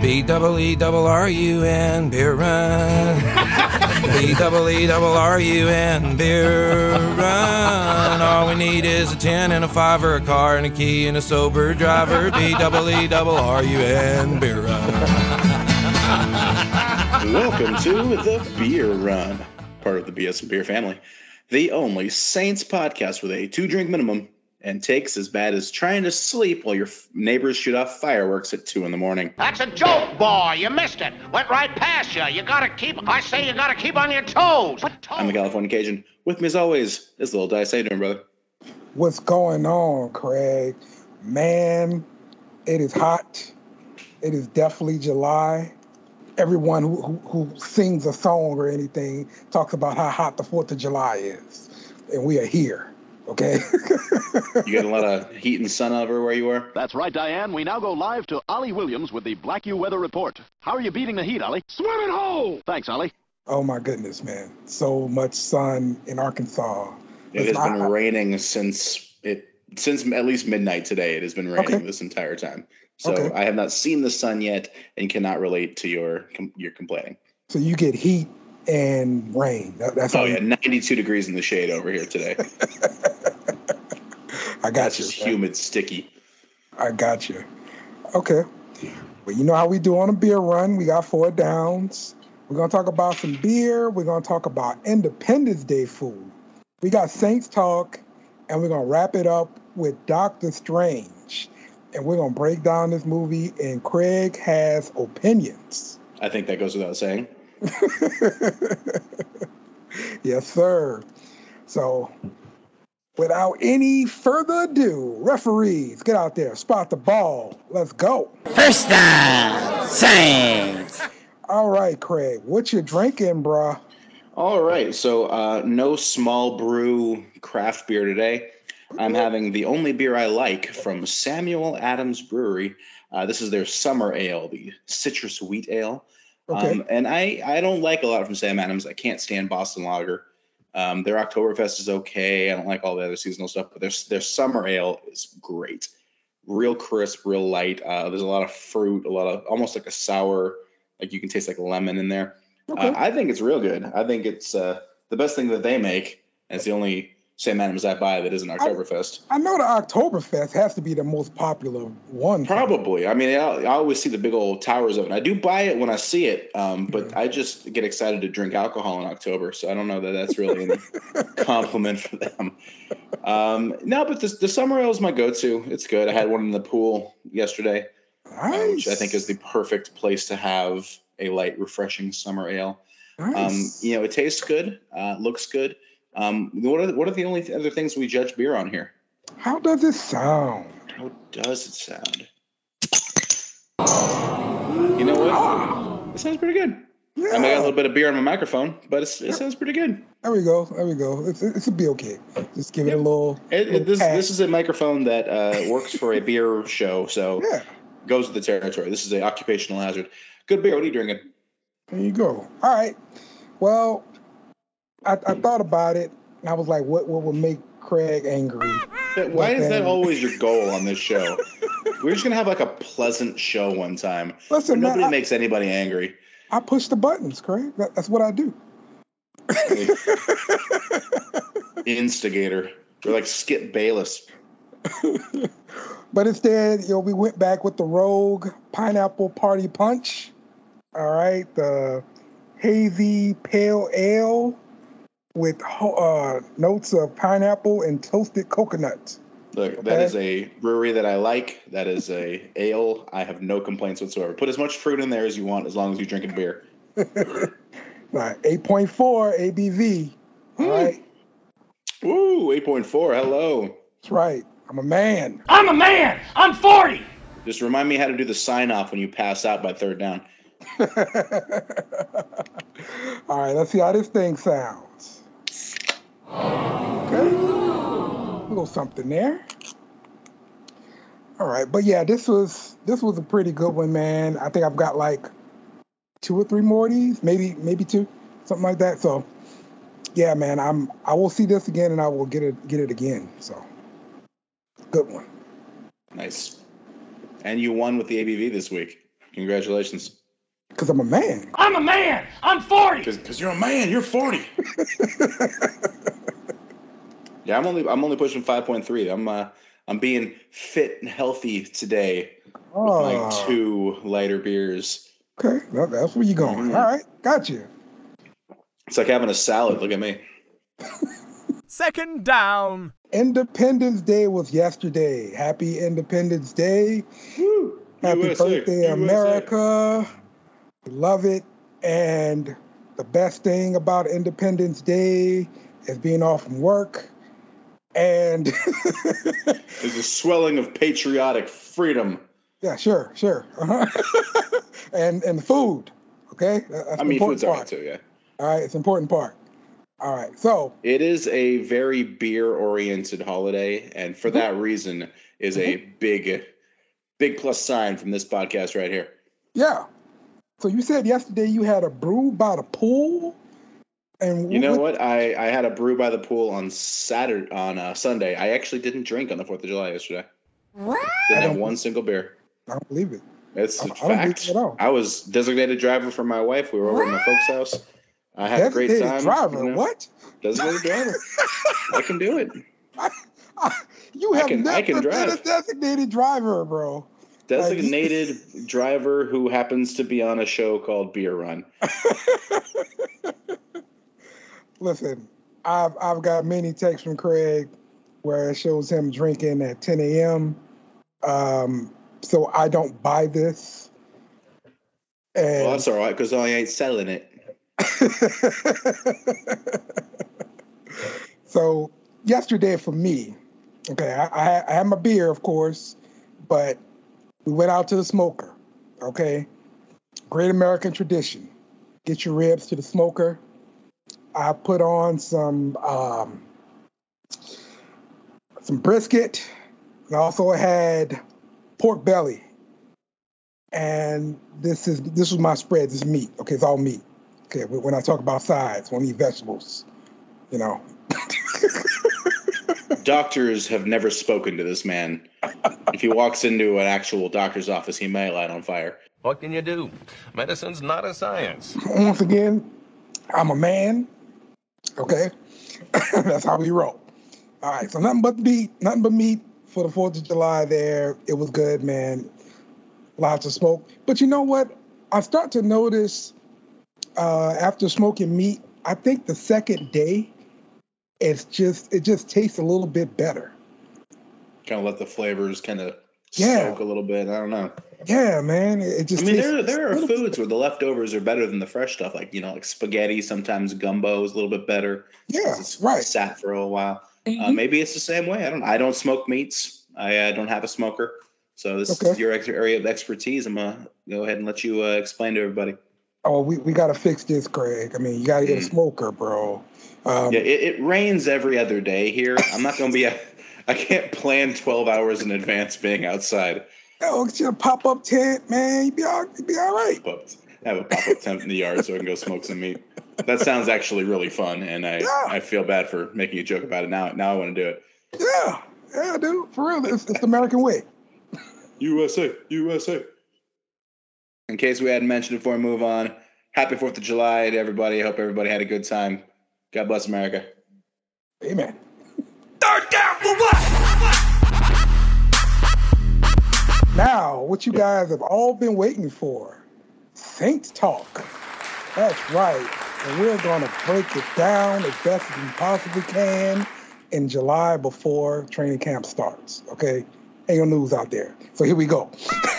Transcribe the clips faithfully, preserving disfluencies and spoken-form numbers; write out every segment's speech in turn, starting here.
B double E double R U N, beer run. B double E double R U N, beer run. All we need is a ten and a five or a car and a key and a sober driver. B double E double R U N, beer run. Welcome to the Beer Run, part of the B S and Beer family, the only Saints podcast with a two-drink minimum and takes as bad as trying to sleep while your f- neighbors shoot off fireworks at two in the morning. That's a joke, boy. You missed it. Went right past you. You gotta keep, I say you gotta keep on your toes. toes. I'm the California Cajun. With me as always is Little Dice. How you doing, brother? What's going on, Craig? Man, it is hot. It is definitely July. Everyone who, who, who sings a song or anything talks about how hot the fourth of July is. And we are here, okay? You get a lot of heat and sun over where you are? That's right, Diane. We now go live to Ollie Williams with the Black U Weather Report. How are you beating the heat, Ollie? Swimming hole! Thanks, Ollie. Oh, my goodness, man. So much sun in Arkansas. It has been raining since it since at least midnight today. It has been raining Okay. this entire time. So Okay. I have not seen the sun yet and cannot relate to your your complaining. So you get heat and rain. That, that's Oh how yeah, you, ninety-two degrees in the shade over here today. I got That's you. just man. humid, sticky. I got you. Okay. Well, you know how we do on a beer run. We got four downs. We're going to talk about some beer. We're going to talk about Independence Day food. We got Saints talk, and we're going to wrap it up with Doctor Strange. And we're going to break down this movie, and Craig has opinions. I think that goes without saying. Yes, sir. So, without any further ado, referees, get out there, spot the ball. Let's go. First down, Saints. All right, Craig, what you drinking, bruh? All right, so uh, no small brew craft beer today. I'm having the only beer I like from Samuel Adams Brewery. Uh, this is their summer ale, the citrus wheat ale. Okay. Um, and I, I don't like a lot from Sam Adams. I can't stand Boston Lager. Um, their Oktoberfest is okay. I don't like all the other seasonal stuff, but their, their summer ale is great. Real crisp, real light. Uh, there's a lot of fruit, a lot of almost like a sour, like you can taste like lemon in there. Okay. Uh, I think it's real good. I think it's uh, the best thing that they make, and it's the only Sam Adams I buy that isn't Oktoberfest. I know the Oktoberfest has to be the most popular one. Probably. I mean, I, I always see the big old towers of it. I do buy it when I see it, um, but I just get excited to drink alcohol in October, so I don't know that that's really any compliment for them. Um, no, but the, the summer ale is my go-to. It's good. I had one in the pool yesterday, Nice. uh, which I think is the perfect place to have a light, refreshing summer ale. Um, Nice. you know, it tastes good, uh, looks good. Um, what are the, what are the only th- other things we judge beer on here? How does it sound? How does it sound? You know what? It sounds pretty good. Yeah. I may got a little bit of beer on my microphone, but it's, it sounds pretty good. There we go. There we go. It's, it's a be okay. Just give it a little. It, little it, this pat. this is a microphone that uh, works for a beer show, so Yeah. goes with the territory. This is an occupational hazard. Good beer. What are you drinking? There you go. All right. Well, I, I thought about it, and I was like, what, what would make Craig angry? Why is that then- always your goal on this show? We're just gonna have like a pleasant show one time. Listen, where nobody man, I- makes anybody angry. I push the buttons, Craig. That, that's what I do. Instigator. We're like Skip Bayless. But instead, you know, we went back with the Rogue Pineapple Party Punch. All right, the hazy pale ale with uh, notes of pineapple and toasted coconut. Look, that Okay. is a brewery that I like. That is a ale. I have no complaints whatsoever. Put as much fruit in there as you want, as long as you're drinking beer. Right, eight point four A B V. All right, Woo, eight point four. Hello. that's right. I'm a man. I'm a man. I'm forty. Just remind me how to do the sign off when you pass out by third down. All right, let's see how this thing sounds. Okay, a little something there. All right, but yeah, this was this was a pretty good one, man. I think I've got like two or three more of these, maybe maybe two, something like that. So yeah, man, I'm I will see this again and I will get it get it again. So good one. Nice. And you won with the A B V this week. Congratulations. Because I'm a man. I'm a man. I'm forty. Because you're a man. You're forty. Yeah, I'm only I'm only pushing five point three. I'm uh I'm being fit and healthy today Oh. with my two lighter beers. Okay, well, that's where you're going. Mhm. All right, got you. It's like having a salad. Look at me. Second down. Independence Day was yesterday. Happy Independence Day. Woo. Happy U S A, birthday, U S A. America. We love it. And the best thing about Independence Day is being off from work. And There's a swelling of patriotic freedom. yeah, sure, sure. Uh-huh. and and food. Okay? That's I the mean, important food's all right part. too, yeah. All right, it's an important part. All right, so It is a very beer-oriented holiday, and for that reason is a big, big plus sign from this podcast right here. yeah. So you said yesterday you had a brew by the pool, and You know what? I, I had a brew by the pool on Saturday, on uh, Sunday. I actually didn't drink on the fourth of July yesterday. What? Didn't I have don't- one single beer. I don't believe it. It's I- a I don't believe fact. it at all. I was designated driver for my wife. We were over at my folks' house. I had a great Designated time. driver. you know. What? Designated driver. I can do it. You I have can- never I can been drive. a designated driver, bro. Designated driver who happens to be on a show called Beer Run. Listen, I've I've got many texts from Craig where it shows him drinking at ten a.m. Um, so I don't buy this. And Well, that's all right because I ain't selling it. so yesterday for me, okay, I, I, had- I had my beer, of course, but we went out to the smoker, okay? Great American tradition. Get your ribs to the smoker. I put on some um, some brisket, and also had pork belly. And this is this was my spread. This is meat. Okay, it's all meat. Okay, when I talk about sides, when I eat vegetables, you know. Doctors have never spoken to this man. If he walks into an actual doctor's office, he may light on fire. What can you do? Medicine's not a science. Once again, I'm a man. Okay, that's how we roll. All right, so nothing but meat, nothing but meat for the Fourth of July. There, it was good, man. Lots of smoke, but you know what? I start to notice uh, after smoking meat, I think the second day, it's just it just tastes a little bit better. Kind of let the flavors kind of Yeah. soak a little bit. I don't know. Yeah, man, it, it just. I mean, tastes there there a are little bit- foods where the leftovers are better than the fresh stuff. Like you know, like spaghetti. Sometimes gumbo is a little bit better. Yeah, 'cause it's right. sat for a while. Uh, Mhm. maybe it's the same way. I don't. I don't smoke meats. I uh, don't have a smoker. So this Okay. is your ex- area of expertise. I'm gonna go ahead and let you uh, explain to everybody. Oh, we, we got to fix this, Craig. I mean, you got to get a Mm. smoker, bro. Um, Yeah, it, it rains every other day here. I'm not gonna be. A, I can't plan twelve hours in advance being outside. Oh, get you a pop up tent, man. You be all, you be all right. But have a pop up tent in the yard so I can go smoke some meat. That sounds actually really fun, and I, Yeah. I feel bad for making a joke about it. Now now I want to do it. Yeah, yeah, dude. For real, it's, it's the American way. U S A, U S A. In case we hadn't mentioned it before we move on, happy fourth of July to everybody. I hope everybody had a good time. God bless America. Amen. Third down for what? Now, what you guys have all been waiting for, Saints Talk. That's right. And we're going to break it down as best as we possibly can in July before training camp starts. Okay? Ain't no news out there. So here we go.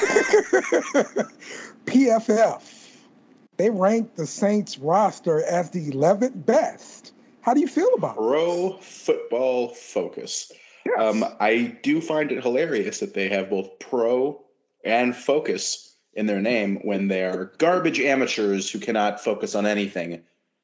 P F F, they ranked the Saints roster as the eleventh best. How do you feel about it? Pro Football Focus. Yes. Um, I do find it hilarious that they have both pro and focus in their name when they are garbage amateurs who cannot focus on anything.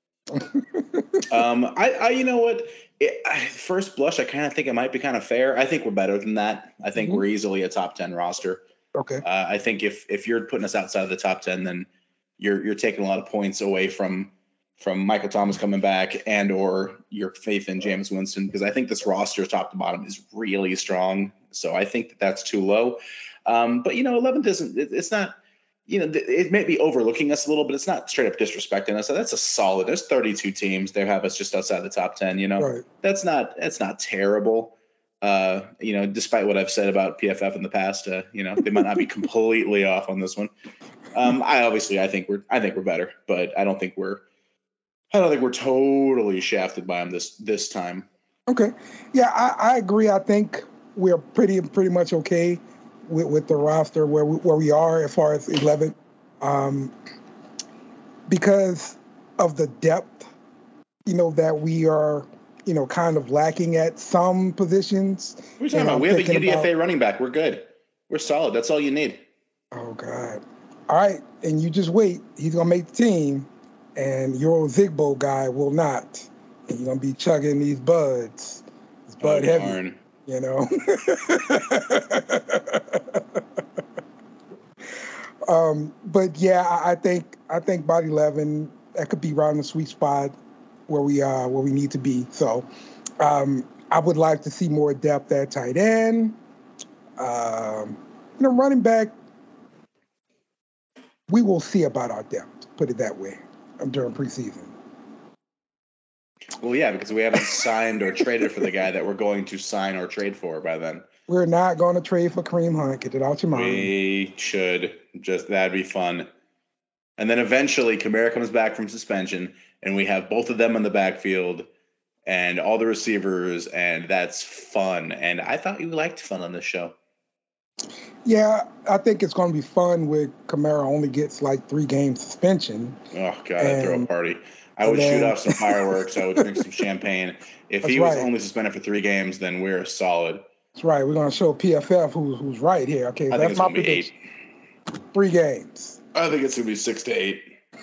um, I, I, you know what? It, I, first blush, I kind of think it might be kind of fair. I think we're better than that. I think Mhm. we're easily a top ten roster. Okay. Uh, I think if if you're putting us outside of the top ten, then you're you're taking a lot of points away from from Michael Thomas coming back and or your faith in James Winston, because I think this roster top to bottom is really strong. So I think that that's too low. Um, but you know, eleventh isn't. It, it's not. you know, th- it may be overlooking us a little, but it's not straight up disrespecting us. So that's a solid. There's thirty-two teams. They have us just outside the top ten. You know, Right. that's not that's not terrible. Uh, you know, despite what I've said about P F F in the past, uh, you know, they might not be completely off on this one. Um, I obviously I think we're I think we're better, but I don't think we're I don't think we're totally shafted by them this this time. Okay. Yeah, I, I agree. I think we're pretty pretty much okay with, with the roster where we, where we are as far as eleven, um, because of the depth, you know, that we are, you know, kind of lacking at some positions. What are you talking And about? I'm We have a thinking U D F A about- running back. We're good. We're solid. That's all you need. Oh God! All right, and you just wait. He's gonna make the team, and your Zigbo guy will not. And you're gonna be chugging these buds. It's bud Oh, heavy, darn. you know. um, but yeah, I, I think I think by eleven that could be right in the sweet spot where we are, where we need to be. So um, I would like to see more depth at tight end. Um, you know, running back. We will see about our depth, put it that way, during preseason. Well, yeah, because we haven't signed or traded for the guy that we're going to sign or trade for by then. We're not going to trade for Kareem Hunt. Get it out your mind. We should. Just that'd be fun. And then eventually, Kamara comes back from suspension, and we have both of them in the backfield and all the receivers, and that's fun. And I thought you liked fun on this show. Yeah, I think it's going to be fun with Kamara only gets like three game suspension. Oh, God, I'd throw a And- party. I and would then- shoot off some fireworks. I would drink some champagne. If That's he was right. only suspended for three games, then we're solid. That's right. We're going to show P F F who's who's right here. Okay, I think that's it's my going to be eight. prediction. Three games. I think it's going to be six to eight.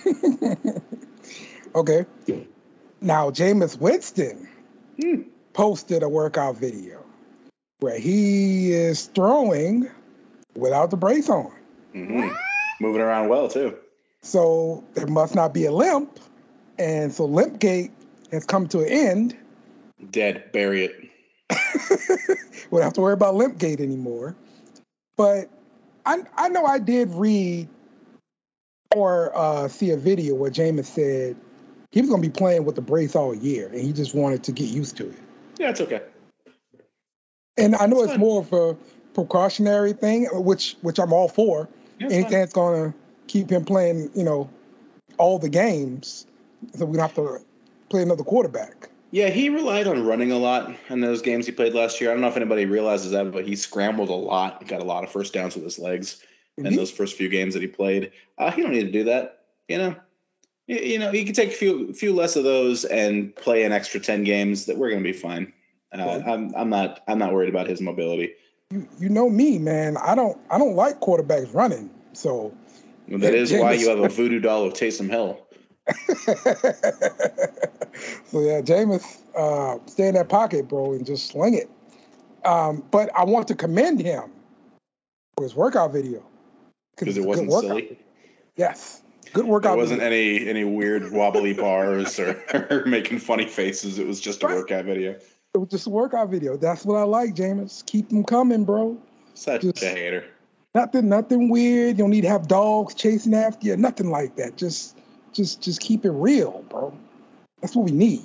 Okay. Now, Jameis Winston Hmm. posted a workout video where he is throwing without the brace on. hmm Moving around well, too. So there must not be a limp. And so Limpgate has come to an end. Dead. Bury it. We don't have to worry about Limpgate anymore. But I, I know I did read or uh, see a video where Jameis said he was going to be playing with the brace all year, and he just wanted to get used to it. Yeah, it's okay. And I know It's it's fine. more of a precautionary thing, which which I'm all for. Yeah, it's Anything fine. that's going to keep him playing, you know, all the games, so we don't have to play another quarterback. Yeah, he relied on running a lot in those games he played last year. I don't know if anybody realizes that, but he scrambled a lot, got a lot of first downs with his legs in Mhm. those first few games that he played. Uh, he don't need to do that, you know. You, you know, he can take a few few less of those and play an extra ten games. That we're going to be fine. Uh, Right. I'm I'm not I'm not worried about his mobility. You, you know me, man. I don't I don't like quarterbacks running. So That is why you Jameis- have a voodoo doll of Taysom Hill. so yeah, Jameis, uh, stay in that pocket, bro, and just sling it. Um, but I want to commend him for his workout video Because it's it a good wasn't workout. silly. Yes, good workout. There wasn't video. any any weird wobbly bars or, or making funny faces. It was just a Right. workout video. It was just a workout video. That's what I like, Jameis. Keep them coming, bro. Such Just- a hater. Nothing, nothing weird. You don't need to have dogs chasing after you. Nothing like that. Just, just, just keep it real, bro. That's what we need.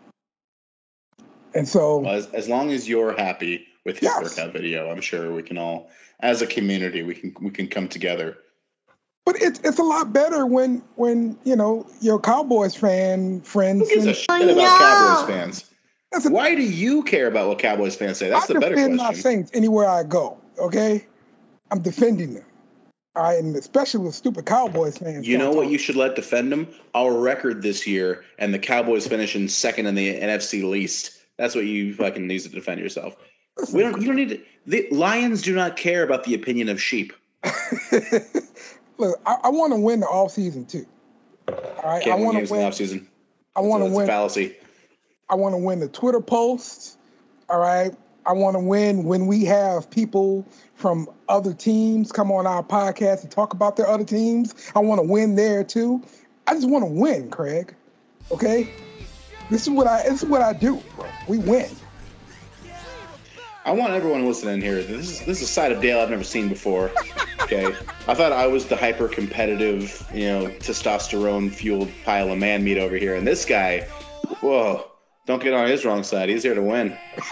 And so, Well, as, as long as you're happy with his Yes. workout video, I'm sure we can all, as a community, we can we can come together. but it's it's a lot better when when you know your Cowboys fan friends. Who gives a and- shit about Cowboys fans? Listen, Why do you care about what Cowboys fans say? That's I the better defend my question. Saints anywhere I go. Okay, I'm defending them. All right, and especially with stupid Cowboys fans. You know don't what talk. you should let defend them? Our record this year and the Cowboys finishing second in the N F C least. That's what you fucking use to defend yourself. We don't. You don't need to. The Lions do not care about the opinion of sheep. Look, I, I want to win the off season too. All right, I Can't win want games to in the win. offseason. I want to It's a win. fallacy. I want to win the Twitter posts. All right. I want to win when we have people from other teams come on our podcast and talk about their other teams. I want to win there too. I just want to win, Craig. Okay. This is what I. This is what I do, bro. We win. I want everyone listening here. This is this is a side of Dale I've never seen before. Okay, I thought I was the hyper competitive, you know, testosterone fueled pile of man meat over here, and this guy, whoa, don't get on his wrong side. He's here to win.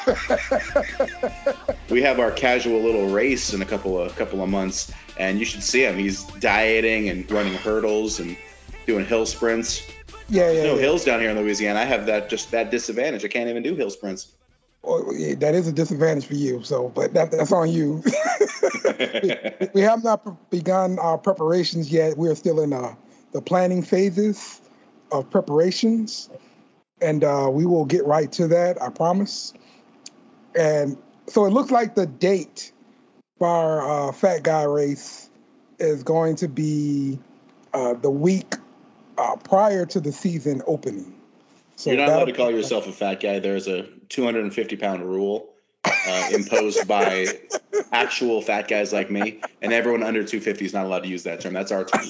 We have our casual little race in a couple of couple of months, and you should see him. He's dieting and running hurdles and doing hill sprints. Yeah, yeah. No yeah. hills down here in Louisiana. I have that just that disadvantage. I can't even do hill sprints. Well, yeah, that is a disadvantage for you. So, but that, that's on you. we, we have not begun our preparations yet. We are still in uh, the planning phases of preparations, and uh, we will get right to that. I promise. And so it looks like the date for our uh, Fat Guy race is going to be uh, the week uh, prior to the season opening. So You're not allowed to call yourself a fat guy. There's a two hundred fifty pound rule uh, imposed by actual fat guys like me, and everyone under two fifty is not allowed to use that term. That's our term.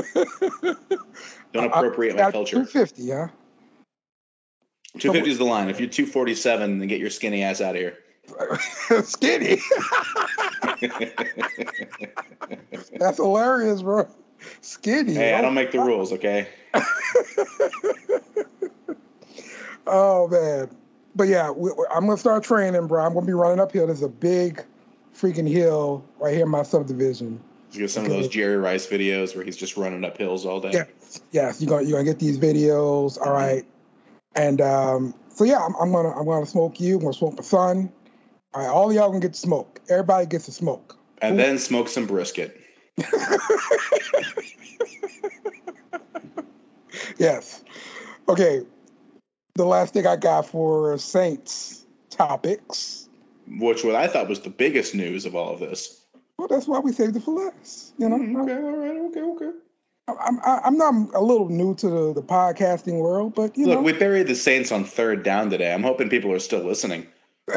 Don't appropriate my culture. two fifty, huh? two fifty is the line. If you're two forty-seven, then get your skinny ass out of here. Skinny? That's hilarious, bro. Skinny. Hey, bro. I don't make the rules, okay? Oh, man. But yeah, we, I'm going to start training, bro. I'm going to be running uphill. There's a big freaking hill right here in my subdivision. You get some okay. of those Jerry Rice videos where he's just running up hills all day. Yes, yes. You're going you're gonna get these videos. All right. And um, so, yeah, I'm, I'm going to I'm gonna smoke you. I'm going to smoke my son. All right, all of y'all going to get to smoke. Everybody gets to smoke. And Ooh. Then smoke some brisket. Yes. Okay. The last thing I got for Saints topics. Which what I thought was the biggest news of all of this. Well, that's why we saved it for last. You know? Mm, okay, all right, okay, okay. I'm I'm not a little new to the, the podcasting world, but you Look, know. we buried the Saints on third down today. I'm hoping people are still listening.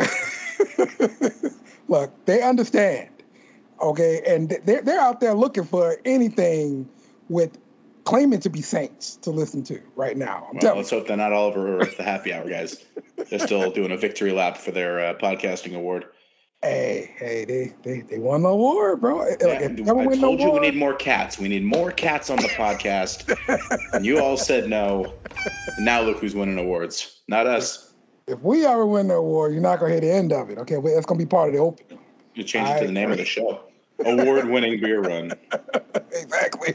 Look, they understand. Okay, and they're they're out there looking for anything with claiming to be Saints to listen to right now. I'm well, let's hope they're not all over the happy hour, guys. They're still doing a victory lap for their uh, podcasting award. Hey, hey, they they, they won the award, bro. Yeah, I told you we need more cats. We need more cats on the podcast. And you all said no. And now look who's winning awards. Not us. If we ever win the award, you're not going to hear the end of it. Okay, that's going to be part of the opening. You change it to the name of the show. Award-winning beer run. Exactly.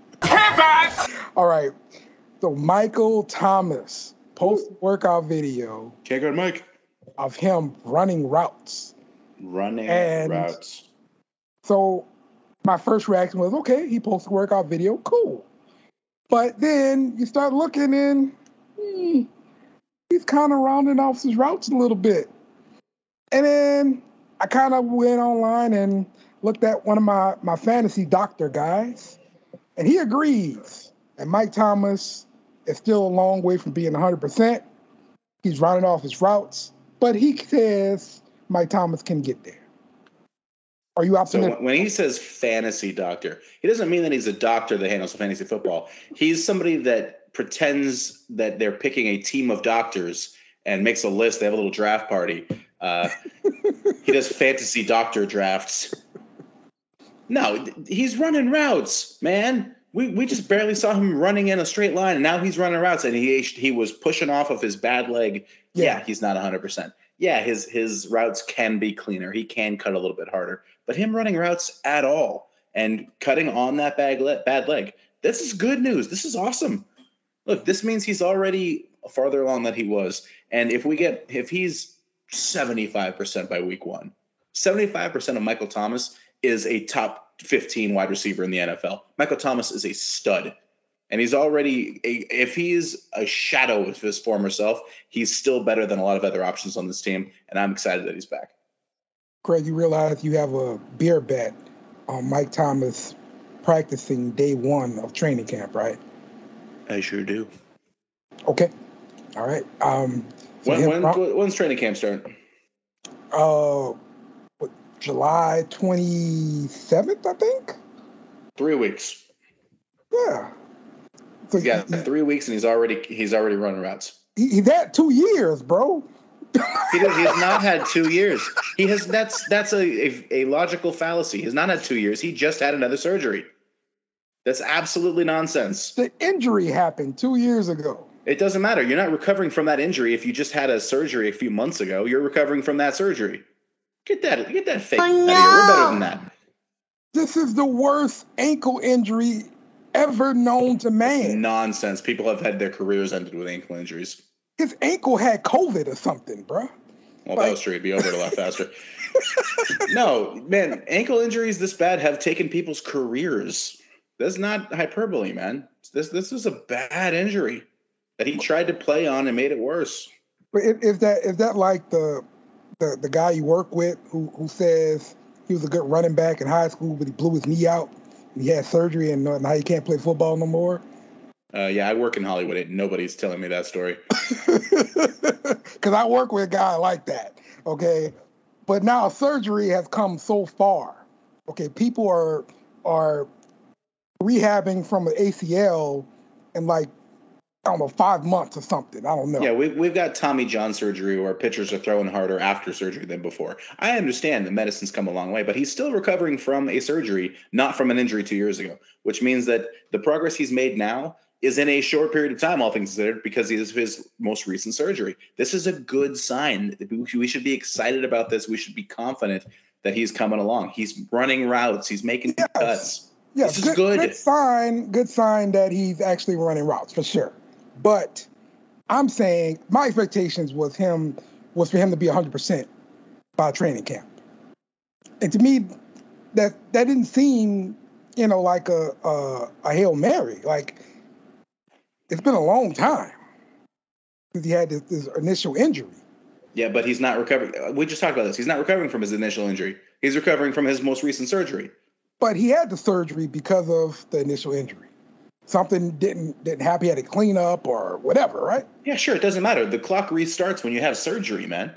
All right. So Michael Thomas post-workout video. Can't go to Mike. Of him running routes. Running and routes. So my first reaction was, okay, he posted a workout video, cool. But then you start looking and hmm, he's kind of rounding off his routes a little bit. And then I kind of went online and looked at one of my, my fantasy doctor guys, and he agrees that Mike Thomas is still a long way from being one hundred percent. He's rounding off his routes, but he says Mike Thomas can get there. Are you optimistic? So when he says fantasy doctor, he doesn't mean that he's a doctor that handles fantasy football. He's somebody that pretends that they're picking a team of doctors and makes a list. They have a little draft party. Uh, he does fantasy doctor drafts. No, he's running routes, man. We we just barely saw him running in a straight line, and now he's running routes, and he he was pushing off of his bad leg. Yeah, yeah he's not one hundred percent. Yeah, his his routes can be cleaner. He can cut a little bit harder. But him running routes at all and cutting on that bad leg, bad leg, this is good news. This is awesome. Look, this means he's already farther along than he was. And if we get if he's seventy-five percent by week one, seventy-five percent of Michael Thomas is a top fifteen wide receiver in the N F L. Michael Thomas is a stud. And he's already, a, if he's a shadow of his former self, he's still better than a lot of other options on this team. And I'm excited that he's back. Craig, you realize you have a beer bet on Mike Thomas practicing day one of training camp, right? I sure do. Okay. All right. Um, so when, when, pro- when's training camp start? Uh, what, July twenty-seventh, I think. Three weeks. Yeah. So yeah, he, three weeks and he's already he's already running routes. He, he's at two years, bro. He, does, he has not had two years. He has that's that's a, a, a logical fallacy. He has not had two years. He just had another surgery. That's absolutely nonsense. The injury happened two years ago. It doesn't matter. You're not recovering from that injury if you just had a surgery a few months ago. You're recovering from that surgery. Get that get that fake Oh, out of here. no. We're better than that. This is the worst ankle injury ever known to man. Nonsense. People have had their careers ended with ankle injuries. His ankle had COVID or something, bruh. Well, Like- that was true. It'd be over a lot faster. No, man, ankle injuries this bad have taken people's careers. That's not hyperbole, man. This this is a bad injury that he tried to play on and made it worse. But is, is that is that like the the the guy you work with who who says he was a good running back in high school, but he blew his knee out and he had surgery and now he can't play football no more? Uh, yeah, I work in Hollywood. And nobody's telling me that story. Because I work with a guy like that, okay? But now surgery has come so far. Okay, people are are rehabbing from an A C L in like, I don't know, five months or something. I don't know. Yeah, we've, we've got Tommy John surgery where pitchers are throwing harder after surgery than before. I understand the medicine's come a long way, but he's still recovering from a surgery, not from an injury two years ago, which means that the progress he's made now is in a short period of time, all things considered, because of his most recent surgery. This is a good sign. We should be excited about this. We should be confident that he's coming along. He's running routes. He's making Yes. cuts. Yes, This is good, good. good sign. Good sign that he's actually running routes for sure. But I'm saying my expectations was him was for him to be one hundred percent by training camp, and to me, that that didn't seem, you know, like a a, a Hail Mary. Like it's been a long time since he had this, this initial injury. Yeah, but he's not recovering. We just talked about this. He's not recovering from his initial injury. He's recovering from his most recent surgery. But he had the surgery because of the initial injury. Something didn't didn't happen. He had to clean up or whatever, right? Yeah, sure. It doesn't matter. The clock restarts when you have surgery, man.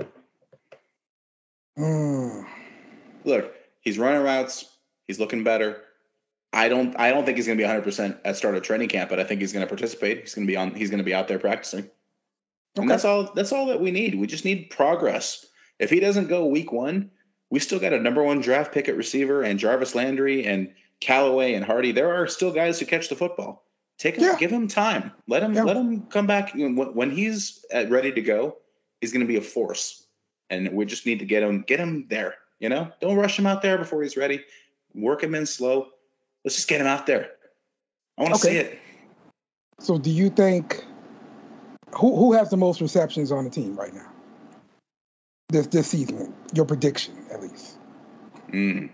Mm. Look, he's running routes. He's looking better. I don't. I don't think he's going to be one hundred percent at start of training camp, but I think he's going to participate. He's going to be on. He's going to be out there practicing. And Okay. that's all. That's all that we need. We just need progress. If he doesn't go week one, we still got a number one draft pick at receiver and Jarvis Landry and Callaway and Hardy. There are still guys who catch the football. Take him. Yeah. Give him time. Let him. Yeah. Let him come back. You know, When when he's at ready to go, he's going to be a force. And we just need to get him. Get him there. You know. Don't rush him out there before he's ready. Work him in slow. Let's just get him out there. I want to Okay. see it. So do you think who who has the most receptions on the team right now? This this season, your prediction at least. Mm.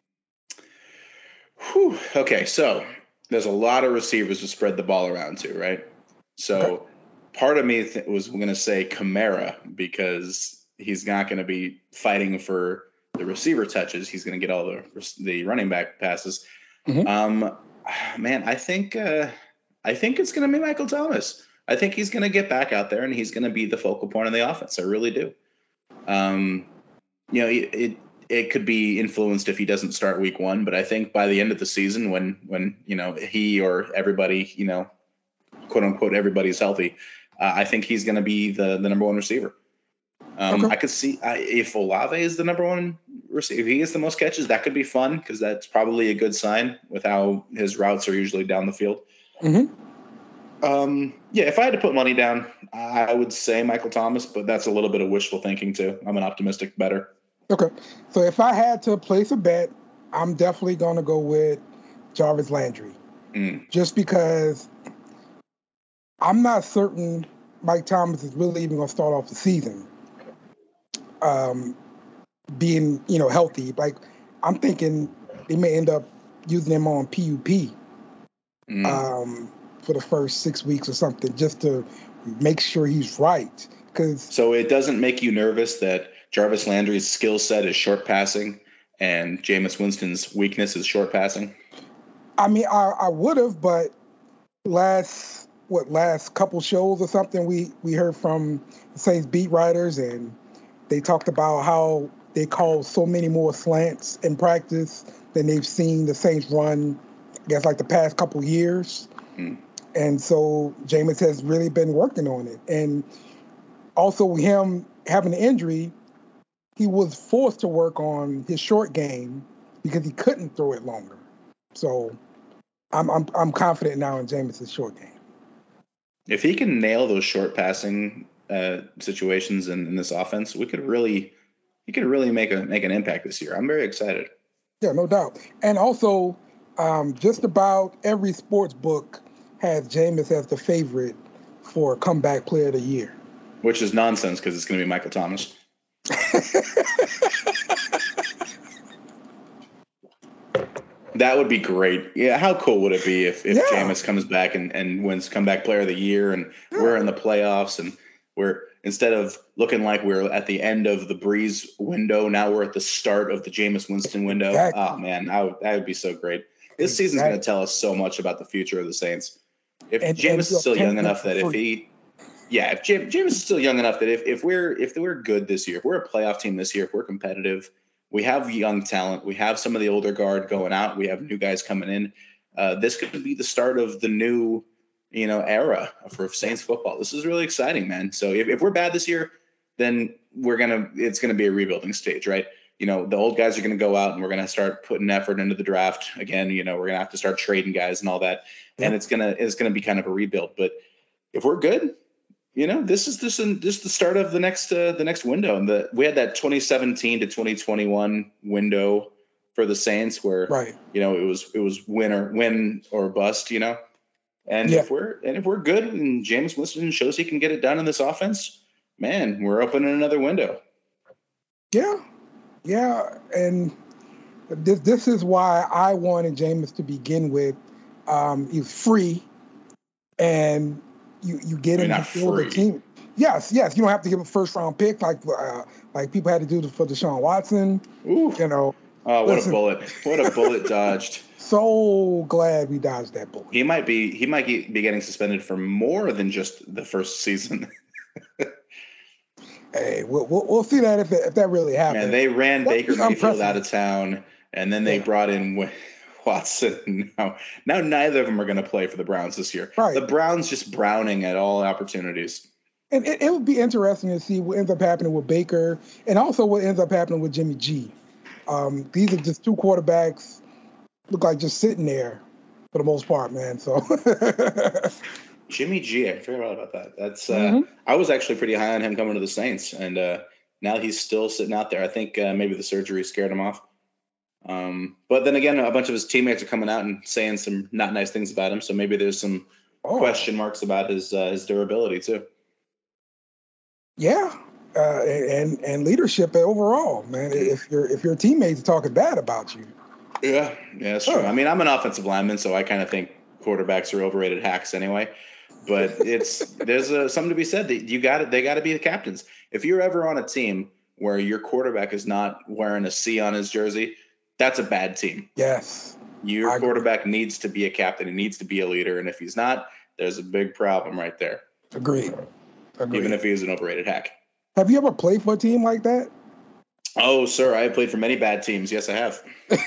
Whew. Okay, so there's a lot of receivers to spread the ball around to, right? So Okay. part of me th- was going to say Kamara because he's not going to be fighting for the receiver touches. He's going to get all the the running back passes. Mhm. Um, man, I think uh, I think it's going to be Michael Thomas. I think he's going to get back out there and he's going to be the focal point of the offense. I really do. Um, you know, it, it it could be influenced if he doesn't start week one, but I think by the end of the season, when when you know he or everybody, you know, quote unquote, everybody's healthy, uh, I think he's going to be the the number one receiver. Um, Okay. I could see I, if Olave is the number one receiver, if he gets the most catches, that could be fun because that's probably a good sign with how his routes are usually down the field. Mm-hmm. Um, yeah, if I had to put money down, I would say Michael Thomas, but that's a little bit of wishful thinking too. I'm an optimistic bettor. Okay. So if I had to place a bet, I'm definitely going to go with Jarvis Landry. Mm. Just because I'm not certain Mike Thomas is really even going to start off the season um, being, you know, healthy. Like, I'm thinking they may end up using him on P U P Mm. um, for the first six weeks or something just to make sure he's right. Because, So it doesn't make you nervous that Jarvis Landry's skill set is short passing and Jameis Winston's weakness is short passing? I mean, I, I would have, but last, what, last couple shows or something, we, we heard from the Saints beat writers, and they talked about how they called so many more slants in practice than they've seen the Saints run, I guess, like the past couple years. Mm. And so Jameis has really been working on it. And also him having an injury, he was forced to work on his short game because he couldn't throw it longer. So I'm I'm I'm confident now in Jameis's short game. If he can nail those short passing uh, situations in, in this offense, we could really, he could really make a make an impact this year. I'm very excited. Yeah, no doubt. And also, um, just about every sports book has Jameis as the favorite for comeback player of the year. Which is nonsense because it's going to be Michael Thomas. That would be great. Yeah, how cool would it be if, if yeah. Jameis comes back and, and wins comeback player of the year and yeah. we're in the playoffs and we're instead of looking like we're at the end of the Breeze window, now we're at the start of the Jameis Winston window. Exactly. Oh, man, I would, that would be so great. This exactly. season's going to tell us so much about the future of the Saints. If and, Jameis and is still young enough that if he – yeah, if Jameis is still young enough that if, if we're if we're good this year, if we're a playoff team this year, if we're competitive – we have young talent. We have some of the older guard going out. We have new guys coming in. Uh, this could be the start of the new, you know, era for Saints football. This is really exciting, man. So if, if we're bad this year, then we're gonna it's gonna be a rebuilding stage, right? You know, the old guys are gonna go out and we're gonna start putting effort into the draft again. You know, we're gonna have to start trading guys and all that, yeah. and it's gonna it's gonna be kind of a rebuild. But if we're good, you know, this is this is this is the start of the next uh, the next window. And the we had that twenty seventeen to twenty twenty-one window for the Saints where right. you know it was it was win or win or bust, you know. And yeah. if we're and if we're good and Jameis Winston shows he can get it done in this offense, man, we're opening another window. Yeah, yeah, and this this is why I wanted Jameis to begin with. Um, he's free, and You you get him to fill the team. Yes, yes. You don't have to give a first round pick like uh, like people had to do for Deshaun Watson. Ooh. You know. Oh, what listen. a bullet! What a bullet dodged. So glad we dodged that bullet. He might be he might be getting suspended for more than just the first season. Hey, we'll, we'll we'll see that if it, if that really happens. Man, they ran That's Baker Mayfield out of town, and then they yeah. brought in Watson. Now, now neither of them are going to play for the Browns this year. Right. The Browns just browning at all opportunities. And it, it would be interesting to see what ends up happening with Baker and also what ends up happening with Jimmy G. Um, these are just two quarterbacks look like just sitting there for the most part, man. So Jimmy G, I forgot about that. That's uh, mm-hmm. I was actually pretty high on him coming to the Saints, and uh, now he's still sitting out there. I think uh, maybe the surgery scared him off. Um, but then again, a bunch of his teammates are coming out and saying some not nice things about him. So maybe there's some oh. question marks about his uh, his durability too. Yeah, uh, and and leadership overall, man. If your if your teammates are talking bad about you. Yeah, yeah, that's true. Oh. I mean, I'm an offensive lineman, so I kind of think quarterbacks are overrated hacks anyway. But it's there's a, something to be said that you got they got to be the captains. If you're ever on a team where your quarterback is not wearing a C on his jersey, that's a bad team. Yes. Your I quarterback agree. needs to be a captain. He needs to be a leader. And if he's not, there's a big problem right there. Agreed. Agreed. Even if he is an overrated hack. Have you ever played for a team like that? Oh, sir, I have played for many bad teams. Yes, I have.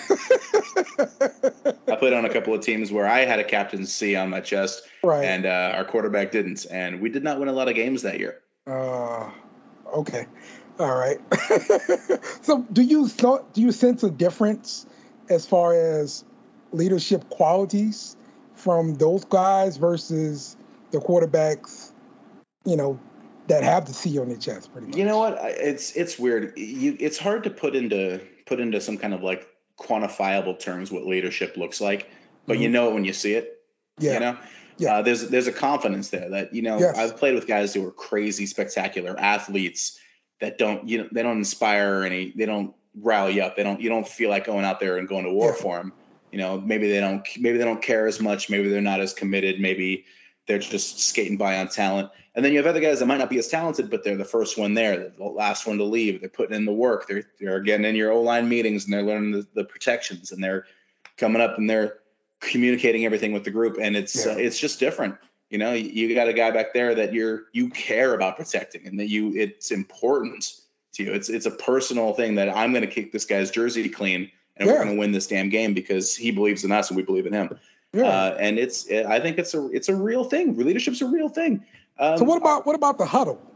I played on a couple of teams where I had a captain's C on my chest, right. and uh, our quarterback didn't. And we did not win a lot of games that year. Uh, okay. All right. So do you do you sense a difference as far as leadership qualities from those guys versus the quarterbacks, you know, that have the C on their chest pretty much? You know what? It's it's weird. You, it's hard to put into put into some kind of like quantifiable terms what leadership looks like, but mm-hmm. you know it when you see it. Yeah. You know? Yeah. Uh, there's there's a confidence there that, you know, yes. I've played with guys who are crazy, spectacular athletes that don't, you know, they don't inspire any, they don't rally you up. They don't, you don't feel like going out there and going to war yeah. for them. You know, maybe they don't, maybe they don't care as much. Maybe they're not as committed. Maybe they're just skating by on talent. And then you have other guys that might not be as talented, but they're the first one there, they're the last one to leave. They're putting in the work. They're they're getting in your O-line meetings and they're learning the, the protections and they're coming up and they're communicating everything with the group. And it's yeah. uh, it's just different. You know, you, you got a guy back there that you're you care about protecting and that you it's important to you. It's it's a personal thing that I'm going to kick this guy's jersey clean and yeah. we're going to win this damn game because he believes in us and we believe in him. Yeah. Uh, and it's I think it's a it's a real thing. Leadership's a real thing. Um, so what about what about the huddle?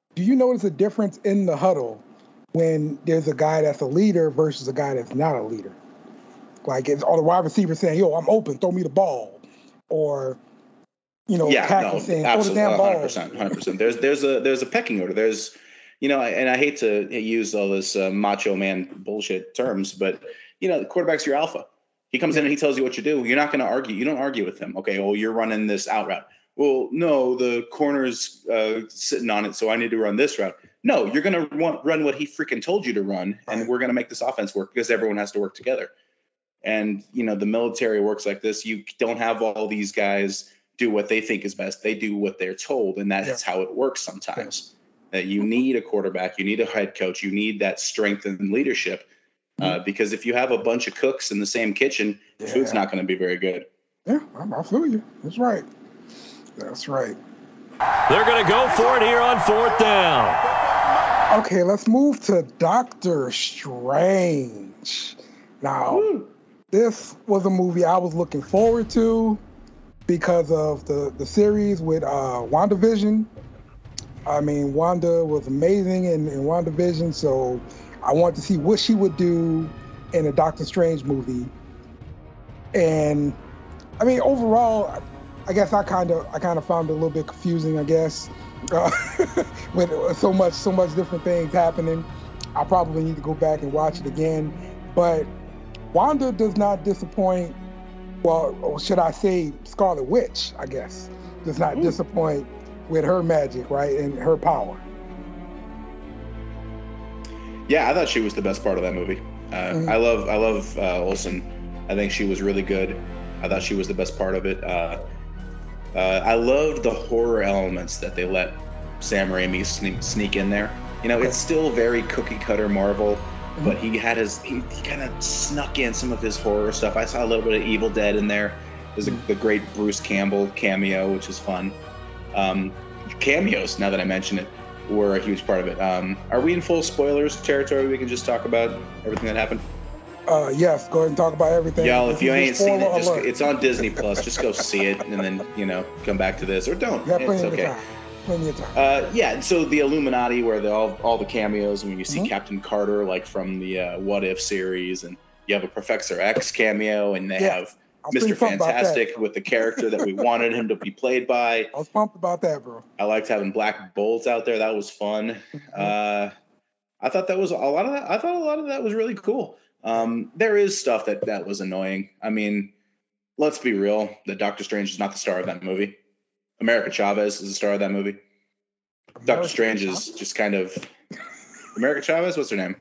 do you notice a difference in the huddle when there's a guy that's a leader versus a guy that's not a leader? Like, it's all the wide receivers saying, yo, I'm open, throw me the ball. Or, you know, yeah, tackle no, saying, absolutely, throw the damn ball. one hundred percent, one hundred percent. There's, there's, a, there's a pecking order. There's, you know, and I hate to use all this uh, macho man bullshit terms, but, you know, the quarterback's your alpha. He comes in and he tells you what to do. You're not going to argue. You don't argue with him. Okay, well, you're running this out route. Well, no, the corner's uh, sitting on it, so I need to run this route. No, you're going to run what he freaking told you to run, and we're going to make this offense work because everyone has to work together. And, you know, the military works like this. You don't have all these guys do what they think is best. They do what they're told, and that's yeah. how it works sometimes. That you need a quarterback, you need a head coach, you need that strength and leadership. Uh, because if you have a bunch of cooks in the same kitchen, the yeah. food's not going to be very good. Yeah, I feel you. That's right. That's right. They're going to go for it here on fourth down. Okay, let's move to Doctor Strange. Now, Woo. This was a movie I was looking forward to because of the, the series with uh, WandaVision. I mean, Wanda was amazing in, in WandaVision, so I wanted to see what she would do in a Doctor Strange movie. And I mean, overall, I guess I kind of I kind of found it a little bit confusing. I guess uh, with so much so much different things happening. I probably need to go back and watch it again. But Wanda does not disappoint. Well, or should I say Scarlet Witch? I guess does not Ooh. disappoint with her magic, right, and her power. Yeah, I thought she was the best part of that movie. Uh, mm-hmm. I love, I love uh, Olsen. I think she was really good. I thought she was the best part of it. Uh, uh, I loved the horror elements that they let Sam Raimi sneak, sneak in there. You know, okay. It's still very cookie cutter Marvel, mm-hmm. but he had his, he, he kind of snuck in some of his horror stuff. I saw a little bit of Evil Dead in there. There's a, the great Bruce Campbell cameo, which is fun. Um, cameos, now that I mention it, were a huge part of it. Um, are we in full spoilers territory? We can just talk about everything that happened? Uh, yes, go ahead and talk about everything. Y'all, if you ain't seen it, just, it's on Disney Plus. Just go see it and then, you know, come back to this. Or don't. Yeah, it's okay. Time. Plenty of time. Uh, yeah, so the Illuminati, where the, all, all the cameos, and when you see mm-hmm. Captain Carter, like from the uh, What If series, and you have a Professor X cameo, and they yeah. have Mister Fantastic with the character that we wanted him to be played by. I was pumped about that, bro. I liked having Black Bolt out there. That was fun. Mm-hmm. Uh, I thought that was a lot of that. I thought a lot of that was really cool. Um, there is stuff that, that was annoying. I mean, let's be real. That Doctor Strange is not the star of that movie. America Chavez is the star of that movie. America Doctor Strange Chavez? is just kind of America Chavez. What's her name?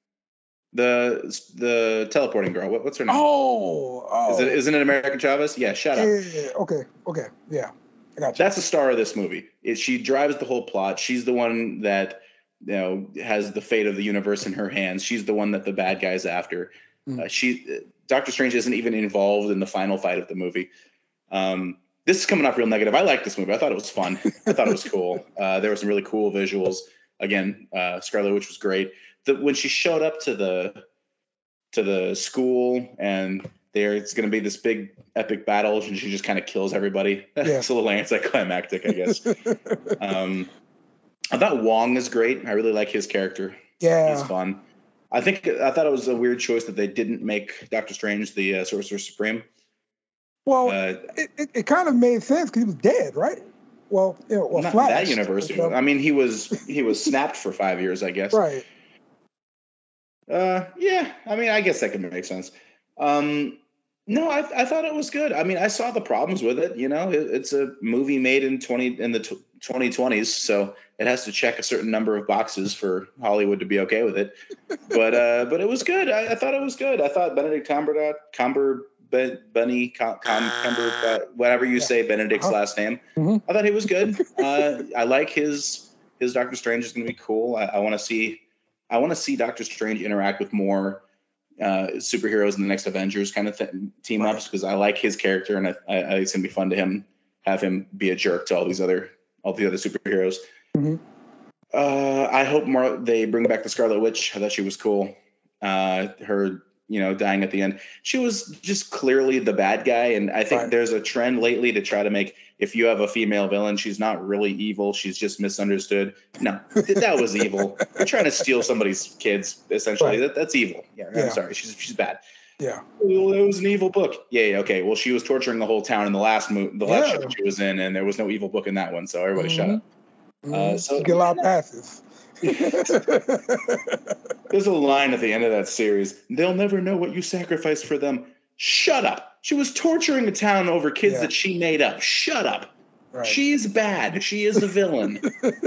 The the teleporting girl. What, what's her name? Oh, oh. Is it, isn't it America Chavez? Yeah, shut up. Yeah, yeah, yeah. Okay, okay, yeah. I got you. That's the star of this movie. It, she drives the whole plot. She's the one that, you know, has the fate of the universe in her hands. She's the one that the bad guy's after. Mm. Uh, she, Doctor Strange isn't even involved in the final fight of the movie. Um, this is coming up real negative. I like this movie. I thought it was fun. I thought it was cool. Uh, there were some really cool visuals. Again, uh, Scarlet Witch was great. The, when she showed up to the to the school and there it's going to be this big epic battle and she just kind of kills everybody. Yeah. It's a little anticlimactic, I guess. um, I thought Wong is great. I really like his character. Yeah, he's fun. I think I thought it was a weird choice that they didn't make Doctor Strange the uh, Sorcerer Supreme. Well, uh, it, it, it kind of made sense because he was dead, right? Well, you know, well, not Flash, that universe. So. I mean, he was he was snapped for five years, I guess. Right. Uh, yeah. I mean, I guess that could make sense. Um, no, I I thought it was good. I mean, I saw the problems with it. You know, it, it's a movie made in twenty in the twenty twenties, so it has to check a certain number of boxes for Hollywood to be okay with it. But uh, but it was good. I, I thought it was good. I thought Benedict Cumberbatch, Cumber, Ben, Bunny, Com, Com, Cumber, uh, whatever you yeah. say Benedict's uh-huh. last name. Mm-hmm. I thought he was good. uh, I like his his Doctor Strange is going to be cool. I, I want to see I want to see Doctor Strange interact with more uh, superheroes in the next Avengers kind of th- team ups because I like his character and I, I, I it's going to be fun to him have him be a jerk to all these other all the other superheroes. Mm-hmm. Uh, I hope more they bring back the Scarlet Witch. I thought she was cool. Uh, her you know, dying at the end. She was just clearly the bad guy. And I think Right. there's a trend lately to try to make, if you have a female villain, she's not really evil. She's just misunderstood. No, that was evil. You're trying to steal somebody's kids, essentially. Right. That, that's evil. Yeah, Yeah. I'm sorry. She's she's bad. Yeah. Well, it was an evil book. Yeah, yeah, okay. Well, she was torturing the whole town in the last mo- the last Yeah. show she was in, and there was no evil book in that one. So everybody shut Mhm. up. Uh, Mhm. so She get a lot of passes. There's a line at the end of that series. They'll never know what you sacrificed for them. Shut up. She was torturing a town over kids Yeah. that she made up. Shut up. Right. She's bad. She is the villain.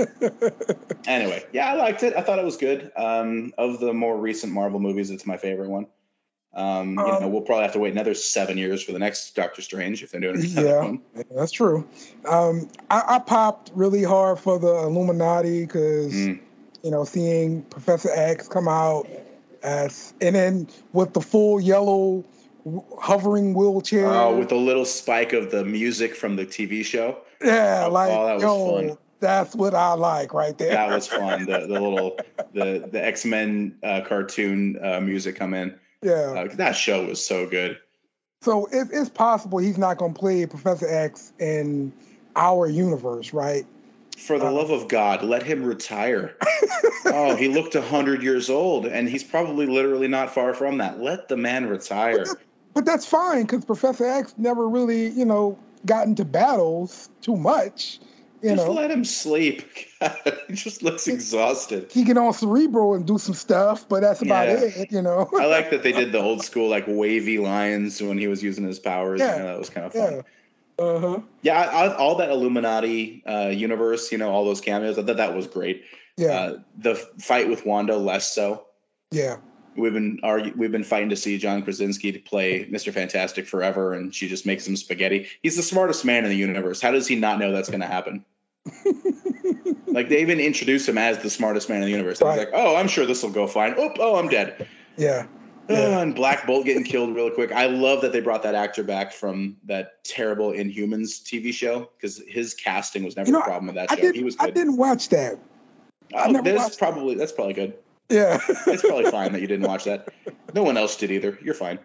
Anyway, yeah, I liked it. I thought it was good. Um, of the more recent Marvel movies, it's my favorite one. Um, you Um, know, we'll probably have to wait another seven years for the next Doctor Strange if they're doing another Yeah, one. that's true. Um, I, I popped really hard for the Illuminati because Mm. you know, seeing Professor X come out as, and then with the full yellow w- hovering wheelchair. Oh, with the little spike of the music from the T V show. yeah, oh, like oh, that was yo, fun. that's what I like right there. That was fun. The the little the the X Men uh, cartoon uh, music come in. yeah. Uh, that show was so good. So it, it's possible he's not going to play Professor X in our universe, right? For the Uh, love of God, let him retire. Oh, he looked a hundred years old, and he's probably literally not far from that. Let the man retire. But that's fine because Professor X never really, you know, got into battles too much. You Just know, let him sleep. He just looks exhausted. he get on Cerebro and do some stuff, but that's about Yeah. it. You know. I like that they did the old school like wavy lines when he was using his powers. Yeah. You know, that was kind of fun. Yeah. Uh huh. Yeah, I, I, all that Illuminati uh, universe, you know, all those cameos, I thought that was great. Yeah. Uh, the fight with Wanda, less so. Yeah. We've been argue, we've been fighting to see John Krasinski to play Mister Fantastic forever, and she just makes him spaghetti. He's the smartest man in the universe. How does he not know that's going to happen? Like they even introduced him as the smartest man in the universe. I was Right. like, oh, I'm sure this will go fine. Oh, oh, I'm dead. Yeah. Oh, Yeah. and Black Bolt getting killed real quick. I love that they brought that actor back from that terrible Inhumans T V show because his casting was never You know, a problem with that I show. did. He was I good. didn't watch that. I Oh, never this watched probably that's probably good. Yeah. It's probably fine that you didn't watch that. No one else did either. You're fine.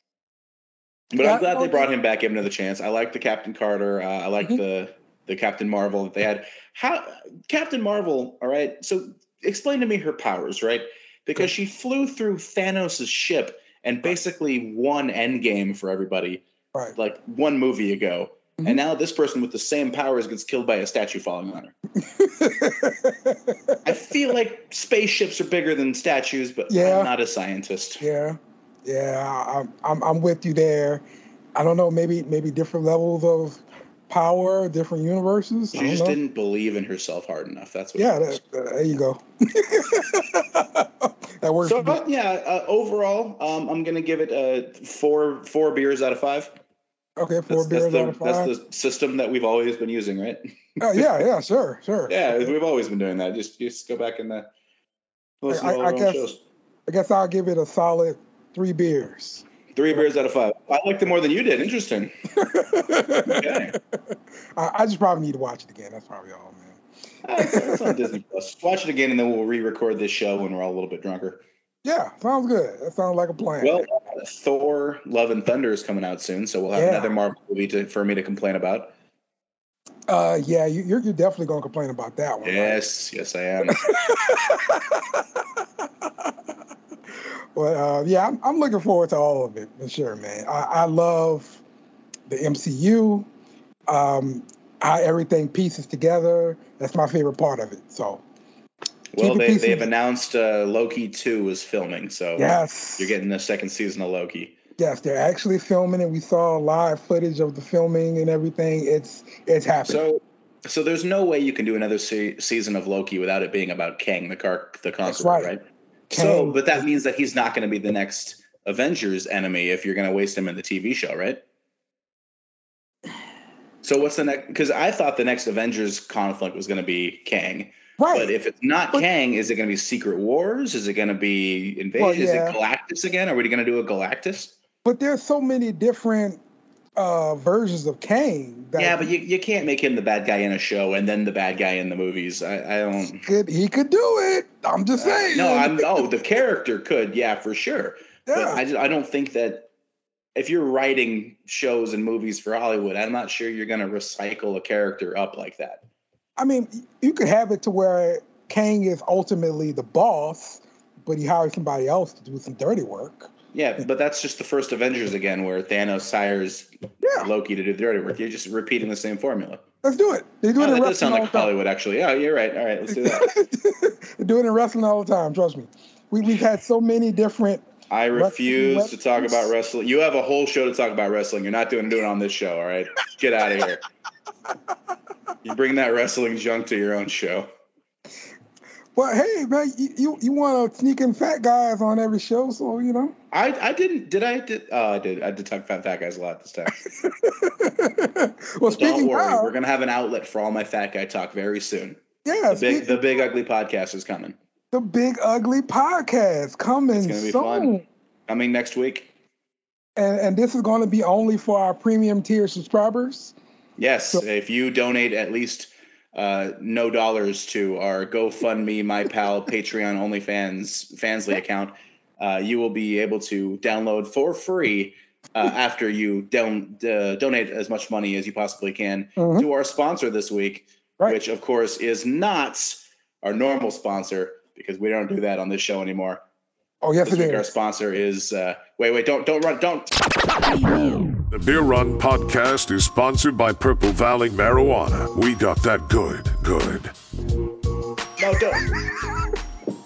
But Yeah, I'm glad they okay. brought him back, giving him the chance. I like the Captain Carter. Uh, I like Mhm. the the Captain Marvel that they had. How Captain Marvel? All right. So explain to me her powers, right? Because she flew through Thanos' ship and basically won Endgame for everybody, Right. like one movie ago. Mhm. And now this person with the same powers gets killed by a statue falling on her. I feel like spaceships are bigger than statues, but Yeah. I'm not a scientist. Yeah, yeah, I- I'm I'm I'm with you there. I don't know, maybe maybe different levels of power, different universes. I She don't just know. didn't believe in herself hard enough. That's what. Yeah, it was. that, uh, there you go. That works. So for me. uh, yeah, uh, overall, um, I'm gonna give it uh, four four beers out of five. Okay, four That's, beers that's the, out of five. That's the system that we've always been using, right? Oh, yeah, yeah, sure, sure. Yeah, we've always been doing that. Just just go back and uh, listen I- to all I our own guess- shows. I guess I'll give it a solid three beers. Three beers out of five. I liked it more than you did. Interesting. Okay. I, I just probably need to watch it again. That's probably all, man. Uh, it's, it's on Disney Plus. Watch it again, and then we'll re-record this show when we're all a little bit drunker. Yeah, sounds good. That sounds like a plan. Well, uh, Thor: Love and Thunder is coming out soon, so we'll have Yeah. another Marvel movie to, for me to complain about. uh, yeah, you, you're you're definitely gonna complain about that one. right? Yes, yes, I am. Well, uh, yeah, I'm, I'm looking forward to all of it for sure, man. I, I love the M C U, um, how everything pieces together. That's my favorite part of it. So, Well, Keep it they, peaceful. they've announced uh, Loki two is filming, so yes, you're getting the second season of Loki. yes, they're actually filming it. We saw live footage of the filming and everything. It's it's happening. So, so there's no way you can do another se- season of Loki without it being about Kang the Car- the Conqueror, That's right. right? So, Kang- but that means that he's not going to be the next Avengers enemy if you're going to waste him in the T V show, right? So what's the next? Because I thought the next Avengers conflict was going to be Kang. right. But if it's not But- Kang, is it going to be Secret Wars? Is it going to be Invasion? Well, Is yeah. it Galactus again? Are we going to do a Galactus? But there's so many different uh, versions of Kang. That Yeah, but you, you can't make him the bad guy in a show and then the bad guy in the movies. I, I he don't. could he could do it. I'm just Uh, saying. no, I'm. Oh, the character could, yeah, for sure. Yeah. But I, just, I don't think that if you're writing shows and movies for Hollywood, I'm not sure you're going to recycle a character up like that. I mean, you could have it to where Kang is ultimately the boss, but he hires somebody else to do some dirty work. Yeah, but that's just the first Avengers again, where Thanos hires yeah. Loki to do the dirty work. You're just repeating the same formula. Let's do it. They do oh, it in that wrestling does sound all like the time. Hollywood, actually. Yeah, you're right. All right, let's do that. They do it in wrestling all the time. Trust me. We, we've had so many different. I refuse to talk about wrestling. You have a whole show to talk about wrestling. You're not doing, doing it on this show, all right? Get out of here. You bring that wrestling junk to your own show. Well, hey, man, you, you, you want to sneak in fat guys on every show, so, you know. I I didn't. Did I? Did, oh, I did. I did talk fat, fat guys a lot this time. Well, speaking Don't worry. of, We're going to have an outlet for all my fat guy talk very soon. Yeah. The big, the big Ugly Podcast is coming. The Big Ugly Podcast coming It's going to be soon. fun. Coming next week. And, and this is going to be only for our premium tier subscribers. Yes. So, if you donate at least uh, no dollars to our GoFundMe, My Pal, Patreon, OnlyFans, Fansly account, uh, you will be able to download for free uh, after you don- uh, donate as much money as you possibly can mm-hmm. to our sponsor this week, right. which, of course, is not our normal sponsor because we don't do that on this show anymore. Oh, yes, this it week is. Our sponsor is uh, – wait, wait, don't don't run, don't. The Beer Run Podcast is sponsored by Purple Valley Marijuana. We got that good, good. No, don't.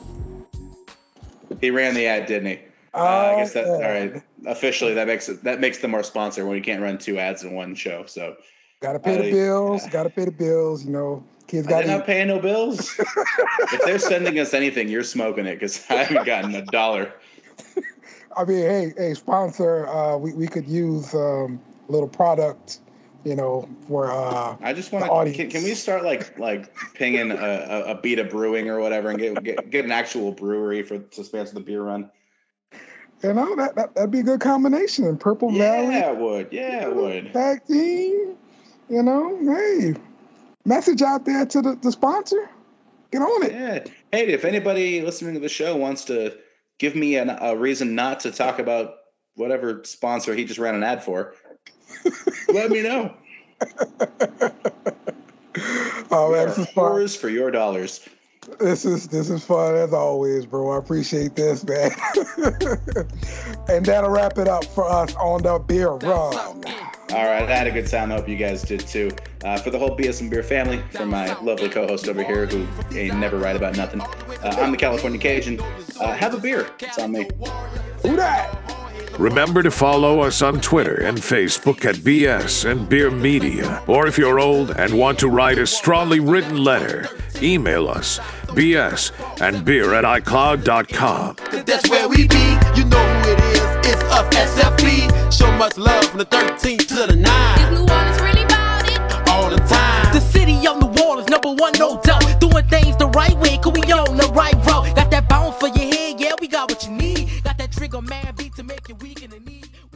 He ran the ad, didn't he? Oh, uh, I guess that. yeah. All right. Officially, that makes it that makes them our sponsor when we can't run two ads in one show. So, gotta pay uh, the bills. Uh, gotta pay the bills. You know, kids got. They're not paying no bills. If they're sending us anything, you're smoking it because I haven't gotten a dollar. I mean, hey, hey, sponsor. Uh, we we could use um, a little product. You know, for uh, I just want to. Can, can we start like like pinging a, a, a Beta Brewing or whatever and get, get get an actual brewery for to sponsor the beer run? You know, that, that that'd be a good combination. Purple yeah, Valley. Yeah, it would. Yeah, it would. Tag team. You know, hey, message out there to the, the sponsor. Get on it. Yeah. Hey, if anybody listening to the show wants to give me an, a reason not to talk about whatever sponsor he just ran an ad for, let me know. Oh, man, this is fun. For your dollars. This is this is fun as always, bro. I appreciate this, man. And that'll wrap it up for us on the Beer Run. All right, I had a good time. I hope you guys did too. Uh, for the whole B S and Beer family, for my lovely co-host over here who ain't never right about nothing, uh, I'm the California Cajun. Uh, have a beer. It's on me. Who that? Remember to follow us on Twitter and Facebook at B S and Beer Media. Or if you're old and want to write a strongly written letter, email us B S and beer at iCloud dot com. That's where we be. You know who it is. It's us, S F B. Show much love from the thirteenth to the ninth. Is New Orleans really about it? All the time. The city of New Orleans, number one, no doubt. Doing things the right way, cause we on the right route. Got that bounce for your head, yeah, we got what you need. Got that trigger man beat to make you weak in the knee.